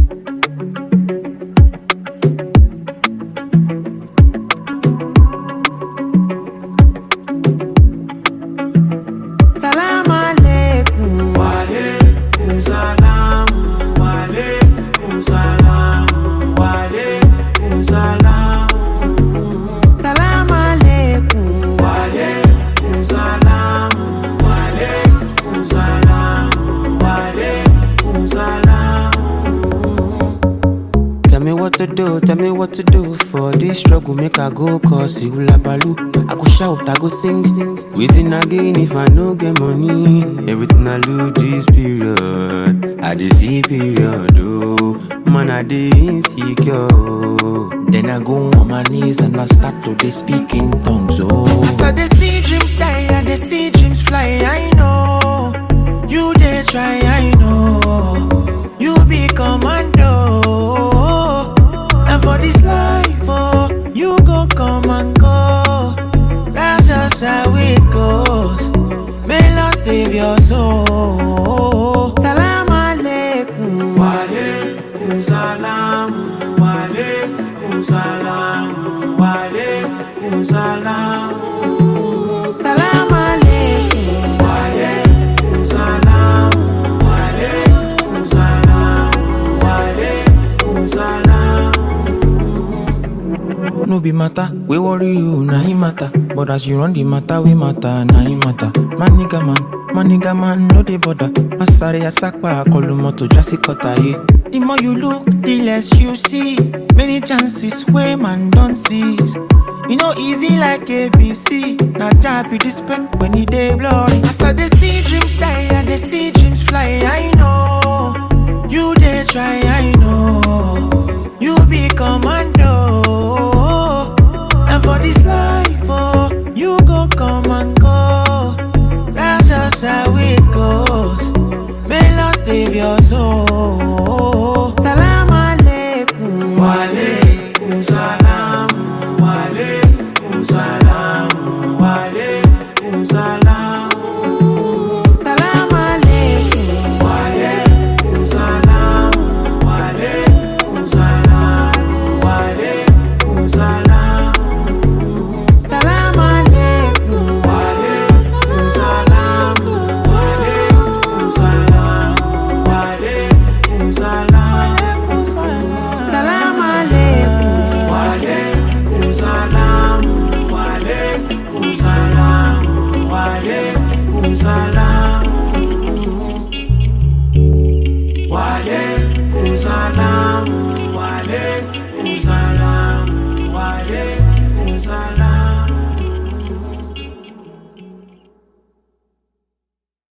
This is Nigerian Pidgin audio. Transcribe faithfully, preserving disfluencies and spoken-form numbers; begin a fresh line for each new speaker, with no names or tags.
Tell me what to do, tell me what to do for this struggle, make I go cause you la balu. I go shout, I go sing, sing. Waiting again if I no get money. Everything I lose this period, I dey see period, oh. Man, I dey insecure. Then I go on my knees and I start to dey speak in tongues, oh.
As I dey see dreams die and they see dreams fly, I know you dey try, I know you be commando. And for this life, oh, you go come and go. That's just how it goes. May Lord save your soul. Salam alaikum.
Wa alaikum salam. Wa alaikum salam. Wa alaikum salam.
Salam alaikum.
Wa alaikum salam. Wa alaikum salam. Wa alaikum salam.
No be matter, we worry you, na him matter. But as you run the matter, we matter, na him matter. Man nigga man, man nigga man, no dey bother. Masare asakpa, kolumoto jasikota ye. The more you look, the less you see. Many chances where man don't seize. You know easy like A B C. Now job be respect when he dey blurry. As I dey see dreams die and they see dreams fly, I know you dey try, I know you be commando. And for this life, oh, you go come and go. That's just how it goes. May Lord save your soul. Salam alaikum.
Wa alaikum salam. Wa alaikum salam. Wa alaikum salam.
Salam alaikum.
Wa alaikum salam. Wa alaikum salam. Wa alaikum salam.
Salam alaikum.
Wa alaikum salam. Wa alaikum salam. Wa alaikum salam.
Salam alaikum.
Wa alaikum salam. Wa alaikum salam. Wa alaikum salam. Wa alaikum salam. Wa alaikum salam. Wa alaikum